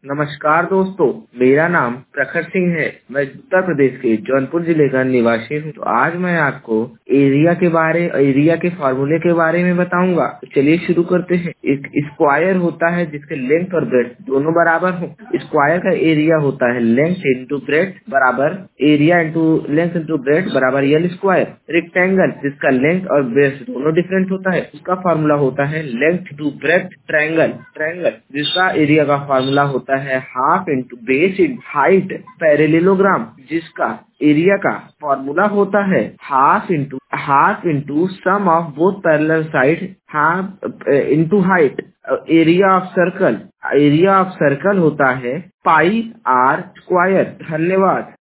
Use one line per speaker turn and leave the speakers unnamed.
नमस्कार दोस्तों, मेरा नाम प्रखर सिंह है। मैं उत्तर प्रदेश के जौनपुर जिले का निवासी हूँ। तो आज मैं आपको एरिया के फार्मूले के बारे में बताऊंगा। तो चलिए शुरू करते हैं। एक स्क्वायर होता है जिसके लेंथ और ब्रेड्थ दोनों बराबर हो। स्क्वायर का एरिया होता है लेंथ इंटू ब्रेड्थ बराबर area into length into breadth बराबर एल स्क्वायर। रेक्टेंगल जिसका लेंथ और ब्रेड्थ दोनों डिफरेंट होता है, उसका फार्मूला होता है length into breadth triangle. Triangle जिसका एरिया का फार्मूला होता है half into base into height. Parallelogram जिसका एरिया का फॉर्मूला होता है half into sum of both parallel side half into height. Area of circle होता है पाई आर स्क्वायर। धन्यवाद।